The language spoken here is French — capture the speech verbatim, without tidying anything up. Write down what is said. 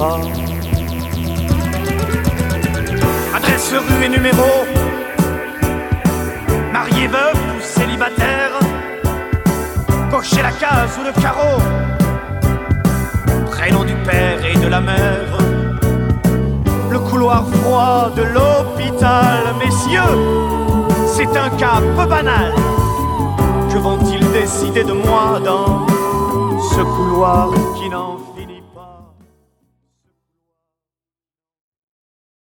pas. Adresse, rue et numéro, marié, veuf ou célibataire, cochez la case ou le carreau, prénom du père et de la mère, le couloir froid de l'hôpital. Messieurs, c'est un cas peu banal. Que vont-ils décider de moi dans ce couloir qui n'en